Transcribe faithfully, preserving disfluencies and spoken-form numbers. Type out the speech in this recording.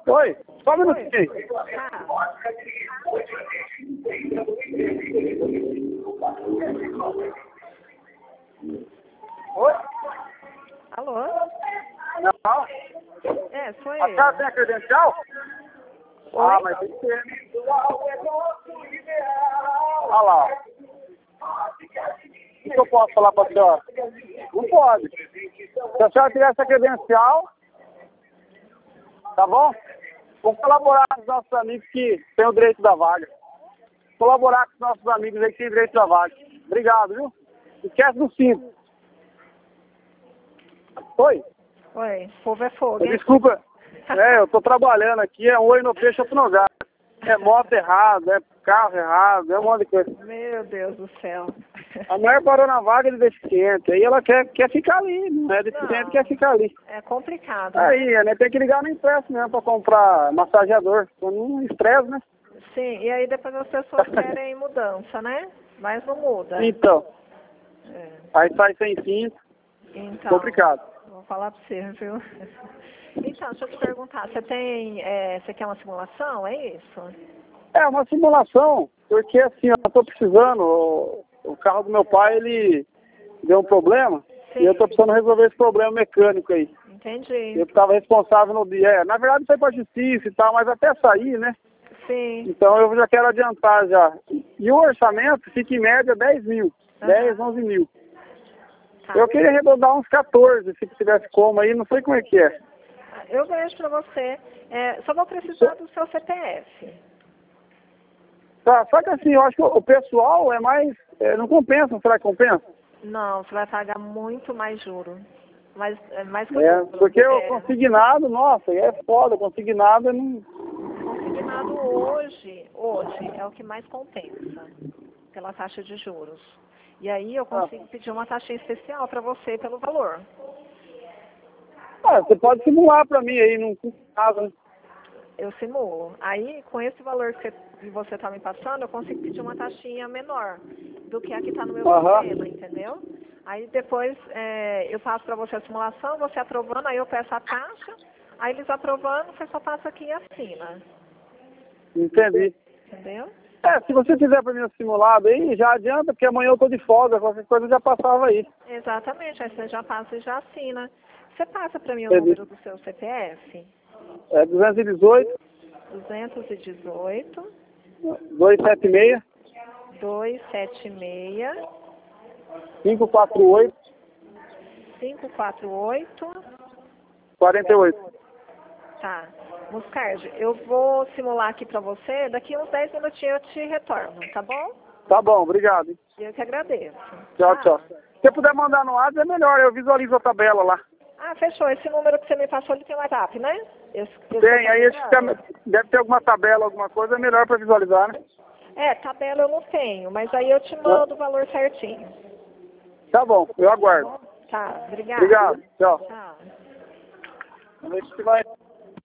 Oi, só um minutinho. Tá. Oi? Alô? Não. É, sou A senhora tem eu. a credencial? Oi? Ah, mas tem que ter. Olha lá. O que eu posso falar para a senhora? Não pode. Se a senhora tiver essa credencial, tá bom? Vamos colaborar com os nossos amigos que têm o direito da vaga. Colaborar com os nossos amigos aí que têm o direito da vaga. Obrigado, viu? Esquece do cinto. Oi? Oi, o povo é fogo, hein? Desculpa. É, eu tô trabalhando aqui, é um oi no peixe, outro no gato. É moto errado, é carro errado, é um monte de coisa. Meu Deus do céu. A mulher parou na vaga de deficiente, aí ela quer, quer ficar ali, não é deficiente, Não. quer ficar ali. É complicado, né? Aí, né, tem que ligar no impresso mesmo pra comprar massageador, com um estresse, né? Sim, e aí depois as pessoas querem mudança, né? Mas não muda. Então, É. aí sai sem cinto, Então, complicado. vou falar pra você, viu? Então, deixa eu te perguntar, você tem, é, você quer uma simulação, é isso? É uma simulação, porque assim, eu tô precisando, o, o carro do meu pai, ele deu um problema, Sim. e eu tô precisando resolver esse problema mecânico aí. Entendi. Eu estava responsável no dia. É, na verdade foi para a justiça e tal, mas até sair, né? Sim. Então eu já quero adiantar já. E o orçamento fica em média dez mil. Aham. dez, onze mil. Tá. Eu queria arredondar uns quatorze, se tivesse como aí, não sei como é que é. Eu vejo pra você. É, só vou precisar do seu C P F. Tá, só que assim, eu acho que o pessoal é mais. É, não compensa, será que compensa? Não, você vai pagar muito mais juro. Mais, é, mais que o É, dobro. porque o É, consignado, nossa, é foda, consignado não. consignado hoje, hoje é o que mais compensa pela taxa de juros. E aí eu consigo pedir uma taxa especial para você pelo valor. Ah, você pode simular para mim aí, não custa nada, né? Eu simulo. Aí, com esse valor que você está me passando, eu consigo pedir uma taxinha menor do que a que está no meu Aham. sistema, entendeu? Aí depois é, eu passo para você a simulação, você aprovando, aí eu peço a taxa, aí eles aprovando, você só passa aqui e assina. Entendi. Entendeu? É, se você fizer para mim um simulado aí, já adianta, porque amanhã eu tô de folga, qualquer coisa eu já passava aí. Exatamente, aí você já passa e já assina. Você passa para mim o Entendi. número do seu C P F? É duzentos e dezoito, duzentos e dezoito, duzentos e setenta e seis, duzentos e setenta e seis, quinhentos e quarenta e oito, quinhentos e quarenta e oito. quarenta e oito. Tá. Muscardi, eu vou simular aqui pra você, daqui uns dez minutinhos eu te retorno, tá bom? Tá bom, obrigado. hein? Eu que agradeço. Tchau, Tá? tchau. Se você puder mandar no WhatsApp é melhor, eu visualizo a tabela lá. Ah, fechou. Esse número que você me passou, ele tem WhatsApp, né? Esse, esse Tem, aí acho que número? tem- deve ter alguma tabela, alguma coisa, é melhor para visualizar, né? É, tabela eu não tenho, mas aí eu te mando o valor certinho. Tá bom, eu aguardo. Tá, obrigada. Obrigado, tchau. Tchau. Vamos ver se vai...